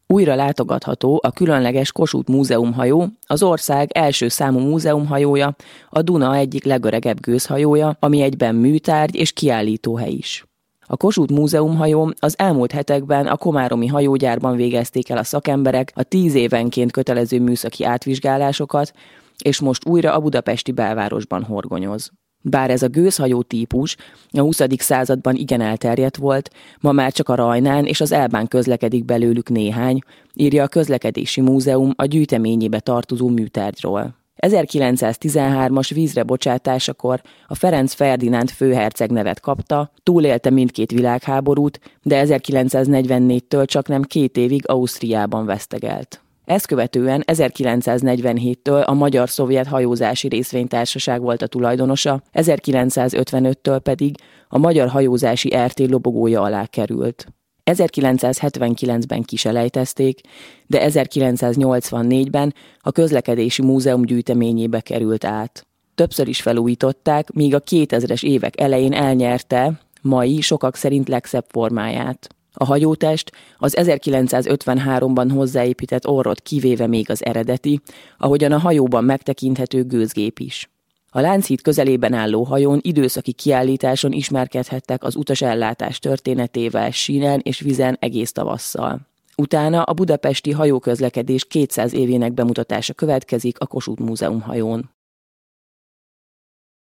Újra látogatható a különleges Kossuth Múzeum hajó, az ország első számú múzeumhajója, a Duna egyik legöregebb gőzhajója, ami egyben műtárgy és kiállítóhely is. A Kossuth Múzeum hajó az elmúlt hetekben a komáromi hajógyárban végezték el a szakemberek a 10 évenként kötelező műszaki átvizsgálásokat, és most újra a budapesti belvárosban horgonyoz. Bár ez a gőzhajó típus a 20. században igen elterjedt volt, ma már csak a Rajnán és az Elbán közlekedik belőlük néhány, írja a Közlekedési Múzeum a gyűjteményébe tartozó műtárgyról. 1913-as vízre bocsátásakor a Ferenc Ferdinánd főherceg nevet kapta, túlélte mindkét világháborút, de 1944-től csaknem 2 évig Ausztriában vesztegelt. Ezt követően 1947-től a Magyar-Szovjet Hajózási Részvénytársaság volt a tulajdonosa, 1955-től pedig a Magyar Hajózási RT lobogója alá került. 1979-ben kiselejtezték, de 1984-ben a Közlekedési Múzeum gyűjteményébe került át. Többször is felújították, míg a 2000-es évek elején elnyerte mai sokak szerint legszebb formáját. A hajótest az 1953-ban hozzáépített orrot kivéve még az eredeti, ahogyan a hajóban megtekinthető gőzgép is. A Lánchíd közelében álló hajón időszaki kiállításon ismerkedhettek az utasellátás történetével sínen és vizen egész tavasszal. Utána a budapesti hajóközlekedés 200 évének bemutatása következik a Kossuth Múzeum hajón.